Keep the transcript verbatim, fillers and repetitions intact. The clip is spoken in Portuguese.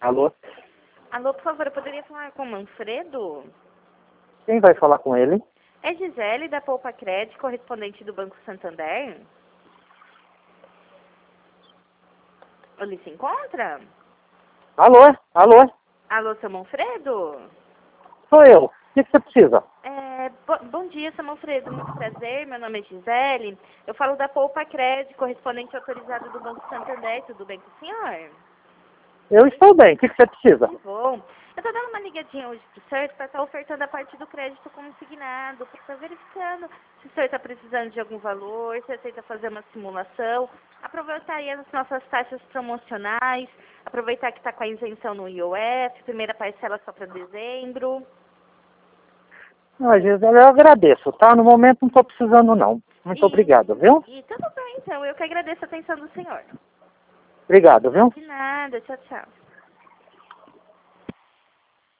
Alô? Alô, por favor, eu poderia falar com o Manfredo? Quem vai falar com ele? É Gisele, da Poupa Crédito, correspondente do Banco Santander? Ele se encontra? Alô? Alô? Alô, seu Manfredo? Sou eu. O que, que você precisa? É, bo bom dia, seu Manfredo. Muito prazer. Meu nome é Gisele. Eu falo da Poupa Crédito, correspondente autorizado do Banco Santander. Tudo bem com o senhor? Eu estou bem. O que, que você precisa? Que bom. Eu tô dando uma ligadinha hoje pro senhor para estar ofertando a parte do crédito consignado, para estar verificando se o senhor está precisando de algum valor, se aceita fazer uma simulação, aproveitar aí as nossas taxas promocionais, aproveitar que está com a isenção no I O F, primeira parcela só para dezembro. Ah, Gisele, eu agradeço, tá? No momento não estou precisando, não. Muito E, obrigado, viu? e tudo bem, então. Eu que agradeço a atenção do senhor. Obrigado, viu? De nada. Tchau, tchau.